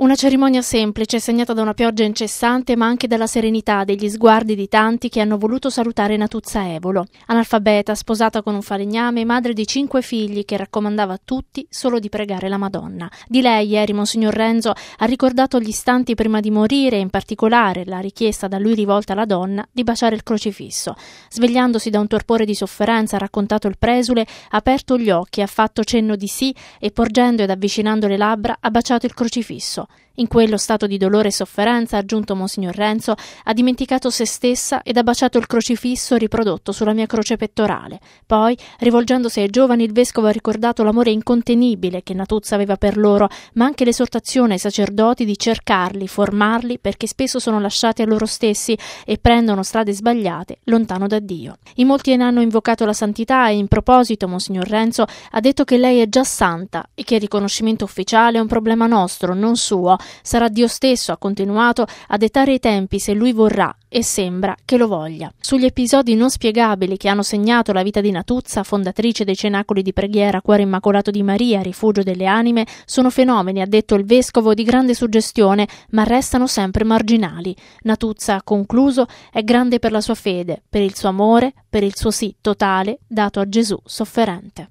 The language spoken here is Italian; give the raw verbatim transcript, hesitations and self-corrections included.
Una cerimonia semplice, segnata da una pioggia incessante, ma anche dalla serenità degli sguardi di tanti che hanno voluto salutare Natuzza Evolo. Analfabeta, sposata con un falegname, madre di cinque figli che raccomandava a tutti solo di pregare la Madonna. Di lei ieri Monsignor Renzo ha ricordato gli istanti prima di morire e in particolare la richiesta da lui rivolta alla donna di baciare il crocifisso. Svegliandosi da un torpore di sofferenza, ha raccontato il presule, ha aperto gli occhi, ha fatto cenno di sì e porgendo ed avvicinando le labbra ha baciato il crocifisso. In quello stato di dolore e sofferenza, ha aggiunto Monsignor Renzo, ha dimenticato se stessa ed ha baciato il crocifisso riprodotto sulla mia croce pettorale. Poi, rivolgendosi ai giovani, il vescovo ha ricordato l'amore incontenibile che Natuzza aveva per loro, ma anche l'esortazione ai sacerdoti di cercarli, formarli, perché spesso sono lasciati a loro stessi e prendono strade sbagliate, lontano da Dio. In molti ne hanno invocato la santità e in proposito Monsignor Renzo ha detto che lei è già santa e che il riconoscimento ufficiale è un problema nostro, non suo. Sarà Dio stesso, ha continuato, a dettare i tempi se lui vorrà e sembra che lo voglia. Sugli episodi non spiegabili che hanno segnato la vita di Natuzza, fondatrice dei cenacoli di preghiera Cuore Immacolato di Maria, Rifugio delle Anime, sono fenomeni, ha detto il vescovo, di grande suggestione, ma restano sempre marginali. Natuzza, ha concluso, è grande per la sua fede, per il suo amore, per il suo sì totale dato a Gesù sofferente.